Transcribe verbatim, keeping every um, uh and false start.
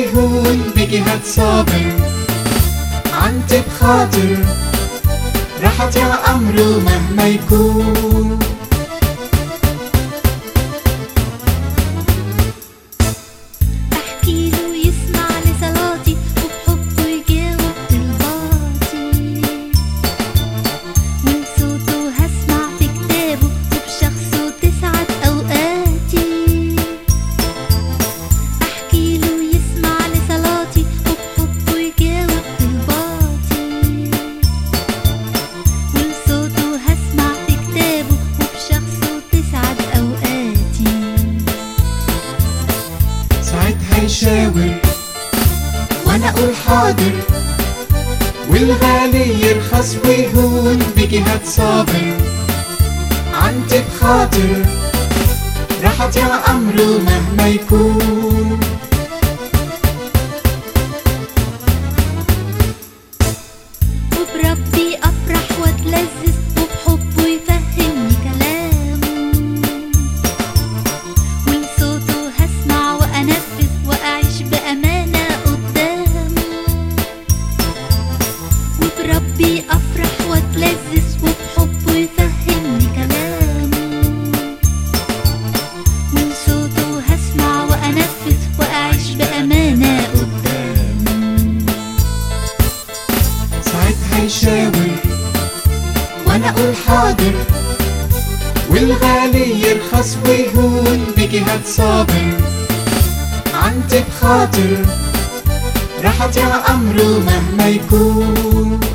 ويهون بجهة صابر، عنت بخاطر راحت يا أمره مهما يكون. بحكيله يسمع لصلاتي وبحبه يجاوب طلباتي، وبصوته هسمع في كتابه وبشخصه تسعد أوقاتي. بحكيله يسمع لصلاتي وبحبه يجاوب طلباتي، وبصوته هسمع في كتابه وبشخصه تسعد أوقاتي. ساعتها يشاور وانا اقول حاضر، والغالي يرخص ويهون بجهة صابر، عنت بخاطر راحت يا أمره مهما يكون. وبربي أفرح وأتلذذ وبحبه يفهمني كلامه، ولصوته هسمع وأنفذ وأعيش بأمانة قدامه. وبربي أفرح وأتلذذ وبحبه يفهمني كلامه، ولصوته هسمع وأنفذ وأعيش بأمانة قدامه. ساعتها يشاور وانا اقول حاضر، والغالي يرخص ويهون بجهة صابر، عنت بخاطر راحت يا أمره مهما يكون.